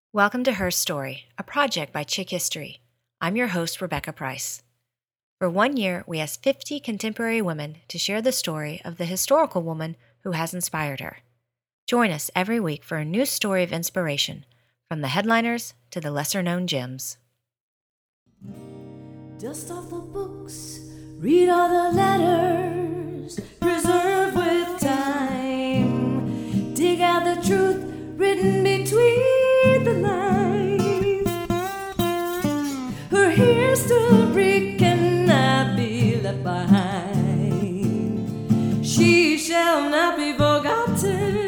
Welcome to Her Story, a project by Chick History. I'm your host, Rebecca Price. For 1 year, we asked 50 contemporary women to share the story of the historical woman who has inspired her. Join us every week for a new story of inspiration, from the headliners to the lesser-known gems. Dust off the books, read all the letters, preserve with time. Dig out the truth written between the lines. Her history cannot be left behind. She shall not be forgotten.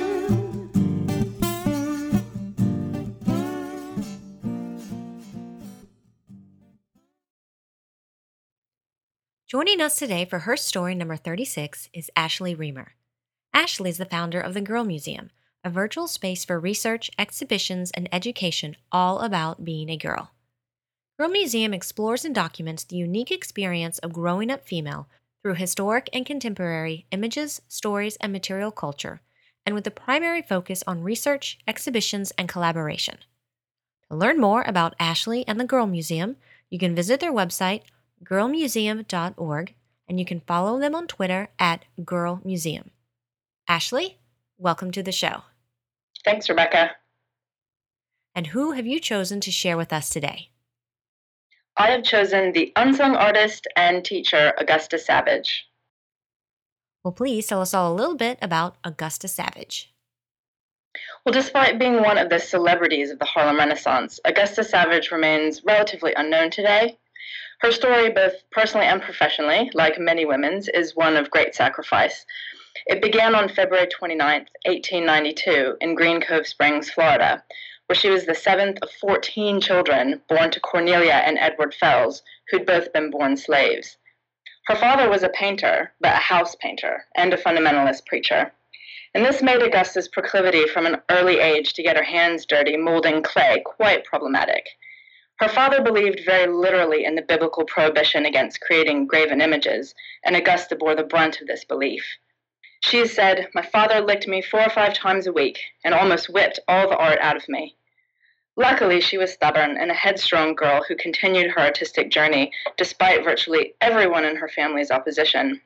Joining us today for Her Story number 36 is Ashley Reamer. Ashley is the founder of the Girl Museum, a virtual space for research, exhibitions, and education all about being a girl. Girl Museum explores and documents the unique experience of growing up female through historic and contemporary images, stories, and material culture, and with a primary focus on research, exhibitions, and collaboration. To learn more about Ashley and the Girl Museum, you can visit their website, girlmuseum.org, and you can follow them on Twitter at Girl Museum. Ashley, welcome to the show. Thanks, Rebecca. And who have you chosen to share with us today? I have chosen the unsung artist and teacher, Augusta Savage. Well, please tell us all a little bit about Augusta Savage. Well, despite being one of the celebrities of the Harlem Renaissance, Augusta Savage remains relatively unknown today. Her story, both personally and professionally, like many women's, is one of great sacrifice. It began on February 29, 1892, in Green Cove Springs, Florida, where she was the seventh of 14 children born to Cornelia and Edward Fells, who'd both been born slaves. Her father was a painter, but a house painter, and a fundamentalist preacher. And this made Augusta's proclivity from an early age to get her hands dirty molding clay quite problematic. Her father believed very literally in the biblical prohibition against creating graven images, and Augusta bore the brunt of this belief. She has said, "My father licked me 4 or 5 times a week and almost whipped all the art out of me." Luckily, she was stubborn and a headstrong girl who continued her artistic journey despite virtually everyone in her family's opposition.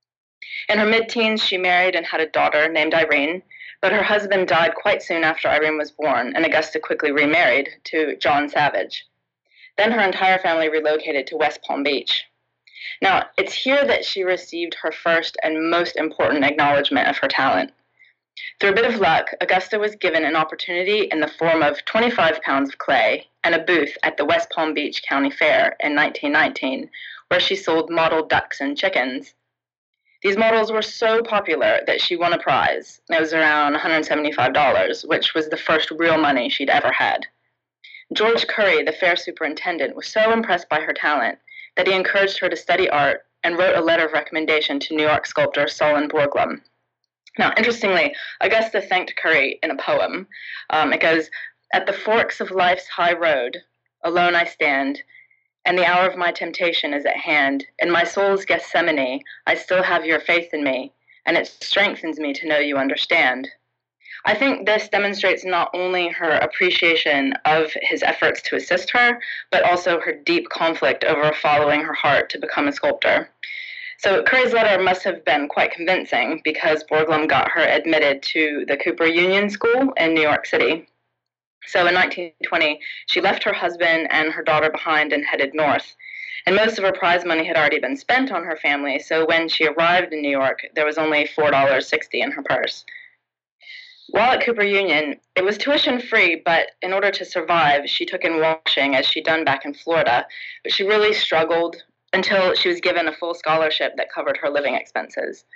In her mid-teens, she married and had a daughter named Irene, but her husband died quite soon after Irene was born, and Augusta quickly remarried to John Savage. Then her entire family relocated to West Palm Beach. Now, it's here that she received her first and most important acknowledgement of her talent. Through a bit of luck, Augusta was given an opportunity in the form of 25 pounds of clay and a booth at the West Palm Beach County Fair in 1919, where she sold model ducks and chickens. These models were so popular that she won a prize. It was around $175, which was the first real money she'd ever had. George Curry, the fair superintendent, was so impressed by her talent that he encouraged her to study art and wrote a letter of recommendation to New York sculptor Solon Borglum. Now, interestingly, Augusta thanked Curry in a poem. It goes, "At the forks of life's high road, alone I stand, and the hour of my temptation is at hand. In my soul's Gethsemane, I still have your faith in me, and it strengthens me to know you understand." I think this demonstrates not only her appreciation of his efforts to assist her, but also her deep conflict over following her heart to become a sculptor. So Curry's letter must have been quite convincing because Borglum got her admitted to the Cooper Union School in New York City. So in 1920, she left her husband and her daughter behind and headed north. And most of her prize money had already been spent on her family, so when she arrived in New York, there was only $4.60 in her purse. While at Cooper Union, it was tuition-free, but in order to survive, she took in washing, as she'd done back in Florida. But she really struggled until she was given a full scholarship that covered her living expenses.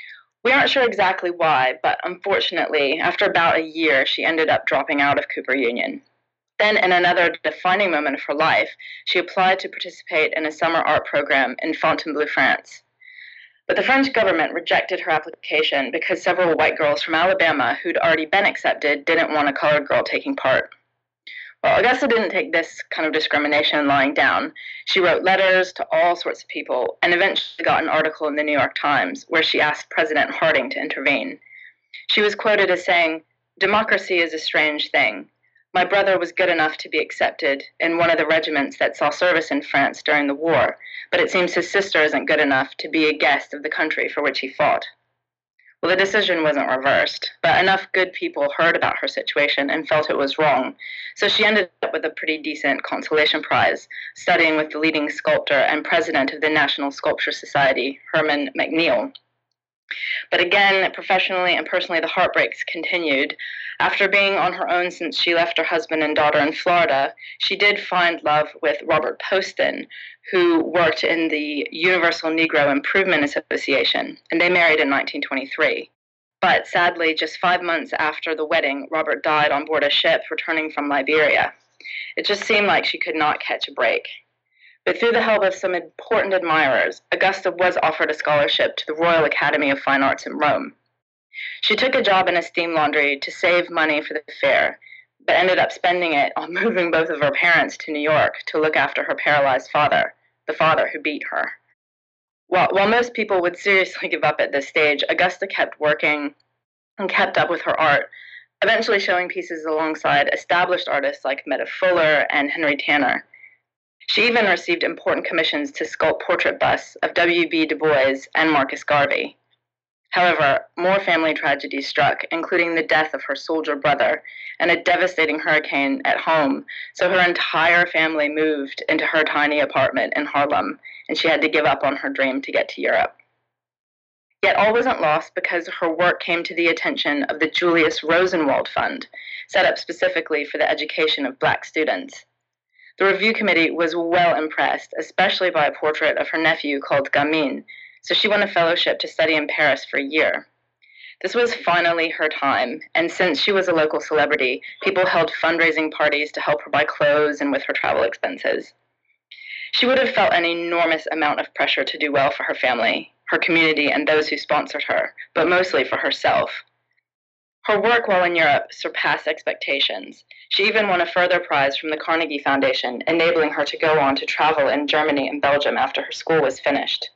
We aren't sure exactly why, but unfortunately, after about a year, she ended up dropping out of Cooper Union. Then, in another defining moment of her life, she applied to participate in a summer art program in Fontainebleau, France. But the French government rejected her application because several white girls from Alabama who'd already been accepted didn't want a colored girl taking part. Well, Augusta didn't take this kind of discrimination lying down. She wrote letters to all sorts of people and eventually got an article in the New York Times where she asked President Harding to intervene. She was quoted as saying, "Democracy is a strange thing. My brother was good enough to be accepted in one of the regiments that saw service in France during the war, but it seems his sister isn't good enough to be a guest of the country for which he fought. Well, the decision wasn't reversed, but enough good people heard about her situation and felt it was wrong, so she ended up with a pretty decent consolation prize, studying with the leading sculptor and president of the National Sculpture Society, Herman McNeil. But again, professionally and personally, the heartbreaks continued. After being on her own since she left her husband and daughter in Florida, she did find love with Robert Poston, who worked in the Universal Negro Improvement Association, and they married in 1923. But sadly, just 5 months after the wedding, Robert died on board a ship returning from Liberia. It just seemed like she could not catch a break. But through the help of some important admirers, Augusta was offered a scholarship to the Royal Academy of Fine Arts in Rome. She took a job in a steam laundry to save money for the fair, but ended up spending it on moving both of her parents to New York to look after her paralyzed father, the father who beat her. While most people would seriously give up at this stage, Augusta kept working and kept up with her art, eventually showing pieces alongside established artists like Meta Fuller and Henry Tanner. She even received important commissions to sculpt portrait busts of W.B. Du Bois and Marcus Garvey. However, more family tragedies struck, including the death of her soldier brother and a devastating hurricane at home, so her entire family moved into her tiny apartment in Harlem, and she had to give up on her dream to get to Europe. Yet all wasn't lost because her work came to the attention of the Julius Rosenwald Fund, set up specifically for the education of Black students. The review committee was well impressed, especially by a portrait of her nephew called Gamine, so she won a fellowship to study in Paris for a year. This was finally her time, and since she was a local celebrity, people held fundraising parties to help her buy clothes and with her travel expenses. She would have felt an enormous amount of pressure to do well for her family, her community, and those who sponsored her, but mostly for herself. Her work while in Europe surpassed expectations. She even won a further prize from the Carnegie Foundation, enabling her to go on to travel in Germany and Belgium after her school was finished.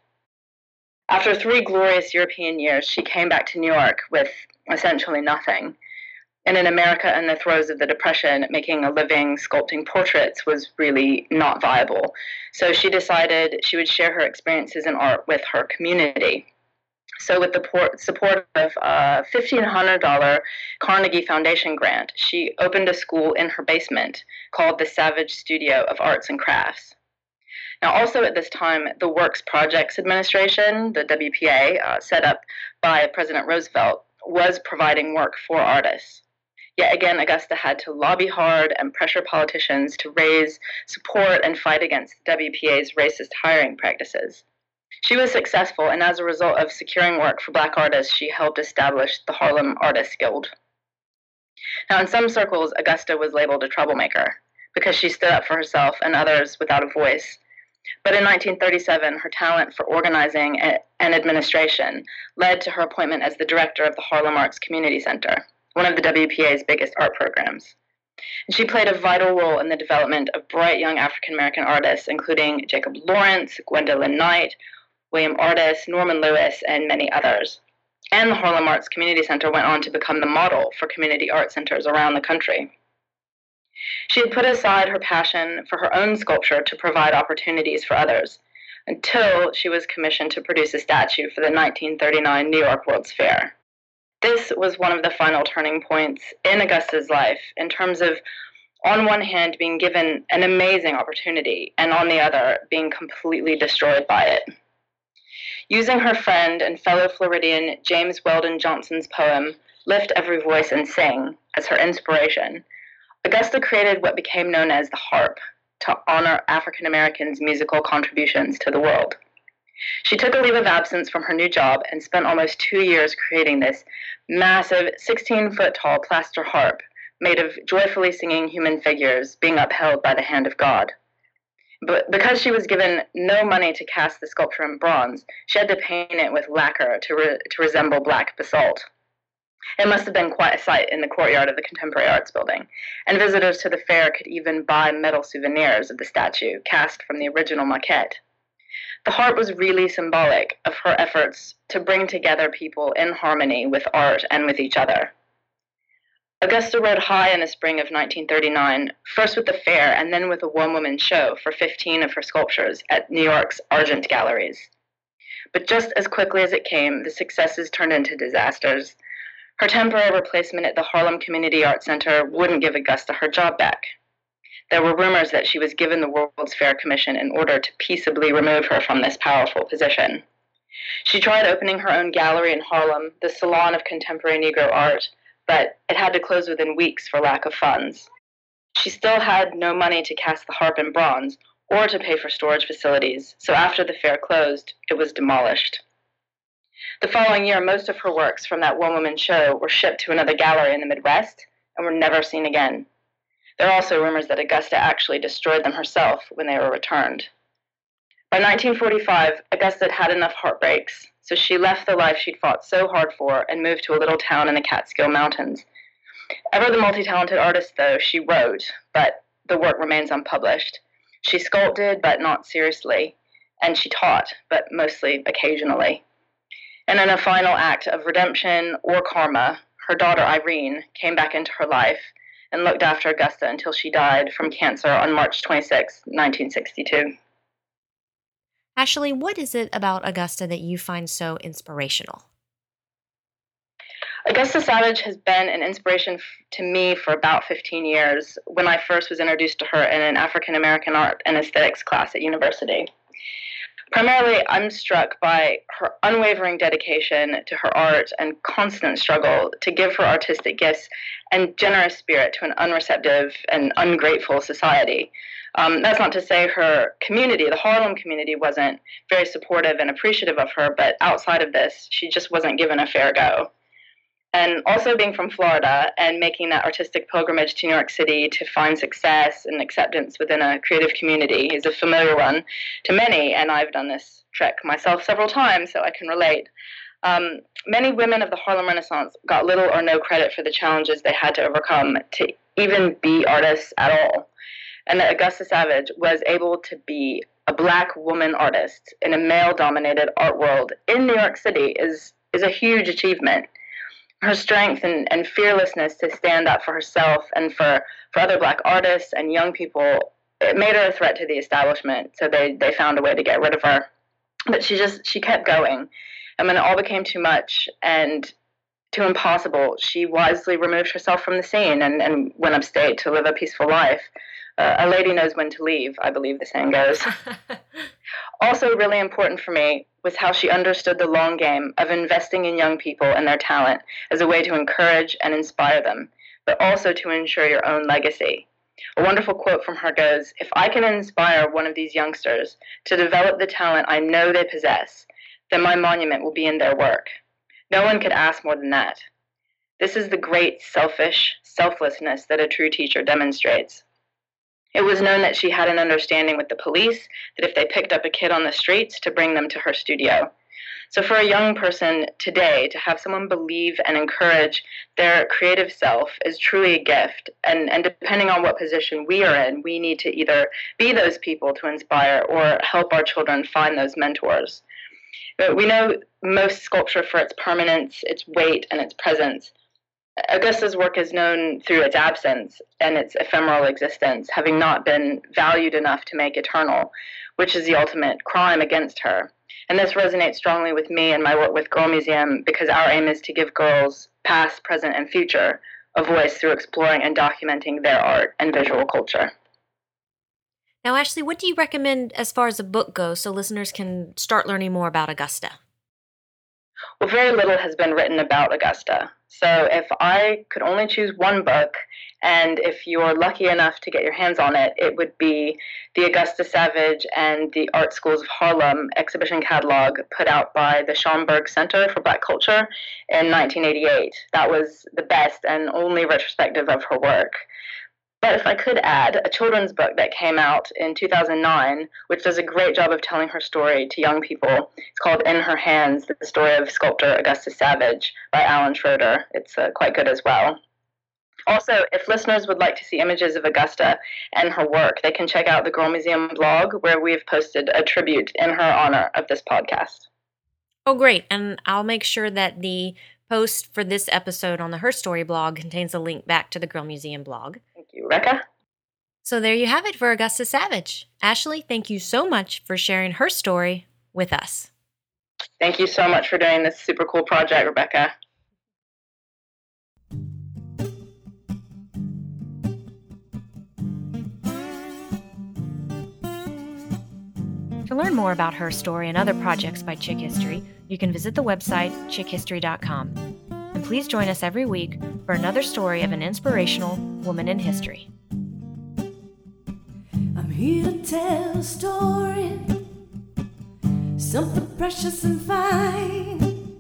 After 3 glorious European years, she came back to New York with essentially nothing. And in America, in the throes of the Depression, making a living sculpting portraits was really not viable. So she decided she would share her experiences in art with her community. So with the support of a $1,500 Carnegie Foundation grant, she opened a school in her basement called the Savage Studio of Arts and Crafts. Now, also at this time, the Works Projects Administration, the WPA, set up by President Roosevelt, was providing work for artists. Yet again, Augusta had to lobby hard and pressure politicians to raise support and fight against the WPA's racist hiring practices. She was successful, and as a result of securing work for Black artists, she helped establish the Harlem Artists Guild. Now, in some circles, Augusta was labeled a troublemaker because she stood up for herself and others without a voice. But in 1937, her talent for organizing and administration led to her appointment as the director of the Harlem Arts Community Center, one of the WPA's biggest art programs. And she played a vital role in the development of bright young African-American artists, including Jacob Lawrence, Gwendolyn Knight, William Artis, Norman Lewis, and many others. And the Harlem Arts Community Center went on to become the model for community art centers around the country. She had put aside her passion for her own sculpture to provide opportunities for others, until she was commissioned to produce a statue for the 1939 New York World's Fair. This was one of the final turning points in Augusta's life in terms of, on one hand, being given an amazing opportunity, and on the other, being completely destroyed by it. Using her friend and fellow Floridian James Weldon Johnson's poem, Lift Every Voice and Sing, as her inspiration, Augusta created what became known as the harp to honor African Americans' musical contributions to the world. She took a leave of absence from her new job and spent almost 2 years creating this massive 16-foot-tall plaster harp made of joyfully singing human figures being upheld by the hand of God. But because she was given no money to cast the sculpture in bronze, she had to paint it with lacquer to resemble black basalt. It must have been quite a sight in the courtyard of the Contemporary Arts Building, and visitors to the fair could even buy metal souvenirs of the statue cast from the original maquette. The harp was really symbolic of her efforts to bring together people in harmony with art and with each other. Augusta rode high in the spring of 1939, first with the fair and then with a one-woman show for 15 of her sculptures at New York's Argent Galleries. But just as quickly as it came, the successes turned into disasters. Her temporary replacement at the Harlem Community Arts Center wouldn't give Augusta her job back. There were rumors that she was given the World's Fair Commission in order to peaceably remove her from this powerful position. She tried opening her own gallery in Harlem, the Salon of Contemporary Negro Art, but it had to close within weeks for lack of funds. She still had no money to cast the harp in bronze or to pay for storage facilities, so after the fair closed, it was demolished. The following year, most of her works from that one-woman show were shipped to another gallery in the Midwest and were never seen again. There are also rumors that Augusta actually destroyed them herself when they were returned. By 1945, Augusta had had enough heartbreaks, so she left the life she'd fought so hard for and moved to a little town in the Catskill Mountains. Ever the multi-talented artist, though, she wrote, but the work remains unpublished. She sculpted, but not seriously, and she taught, but mostly occasionally. And in a final act of redemption or karma, her daughter Irene came back into her life and looked after Augusta until she died from cancer on March 26, 1962. Ashley, what is it about Augusta that you find so inspirational? Augusta Savage has been an inspiration to me for about 15 years when I first was introduced to her in an African American art and aesthetics class at university. Primarily, I'm struck by her unwavering dedication to her art and constant struggle to give her artistic gifts and generous spirit to an unreceptive and ungrateful society. That's not to say her community, the Harlem community, wasn't very supportive and appreciative of her, but outside of this, she just wasn't given a fair go. And also being from Florida and making that artistic pilgrimage to New York City to find success and acceptance within a creative community is a familiar one to many, and I've done this trek myself several times, so I can relate. Many women of the Harlem Renaissance got little or no credit for the challenges they had to overcome to even be artists at all. And that Augusta Savage was able to be a Black woman artist in a male-dominated art world in New York City is a huge achievement. Her strength and fearlessness to stand up for herself and for other Black artists and young people, it made her a threat to the establishment, so they found a way to get rid of her. But she kept going. And when it all became too much and too impossible, she wisely removed herself from the scene and went upstate to live a peaceful life. A lady knows when to leave, I believe the saying goes. Also really important for me was how she understood the long game of investing in young people and their talent as a way to encourage and inspire them, but also to ensure your own legacy. A wonderful quote from her goes, "If I can inspire one of these youngsters to develop the talent I know they possess, then my monument will be in their work." No one could ask more than that. This is the great selflessness that a true teacher demonstrates. It was known that she had an understanding with the police that if they picked up a kid on the streets, to bring them to her studio. So for a young person today, to have someone believe and encourage their creative self is truly a gift. And depending on what position we are in, we need to either be those people to inspire or help our children find those mentors. But we know most sculpture for its permanence, its weight, and its presence. Augusta's work is known through its absence and its ephemeral existence, having not been valued enough to make eternal, which is the ultimate crime against her. And this resonates strongly with me and my work with Girl Museum because our aim is to give girls, past, present, and future, a voice through exploring and documenting their art and visual culture. Now, Ashley, what do you recommend as far as a book goes so listeners can start learning more about Augusta? Well, very little has been written about Augusta. So if I could only choose one book, and if you're lucky enough to get your hands on it, it would be the Augusta Savage and the Art Schools of Harlem exhibition catalog put out by the Schomburg Center for Black Culture in 1988. That was the best and only retrospective of her work. But if I could add a children's book that came out in 2009, which does a great job of telling her story to young people. It's called In Her Hands, the story of sculptor Augusta Savage by Alan Schroeder. It's quite good as well. Also, if listeners would like to see images of Augusta and her work, they can check out the Girl Museum blog where we have posted a tribute in her honor of this podcast. Oh, great. And I'll make sure that the post for this episode on the Her Story blog contains a link back to the Girl Museum blog. Thank you, Rebecca. So there you have it for Augusta Savage. Ashley, thank you so much for sharing her story with us. Thank you so much for doing this super cool project, Rebecca. To learn more about her story and other projects by Chick History, you can visit the website chickhistory.com. And please join us every week for another story of an inspirational woman in history. I'm here to tell a story, something precious and fine,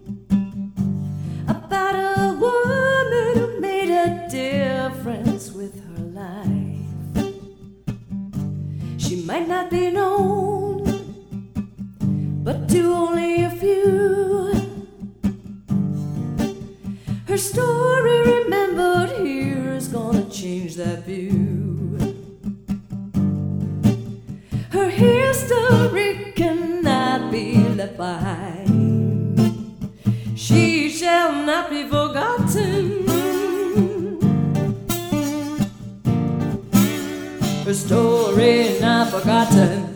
about a woman who made a difference with her life. She might not be known, but to only a few. Her story remembered here is gonna change that view. Her history cannot be left behind. She shall not be forgotten. Her story not forgotten.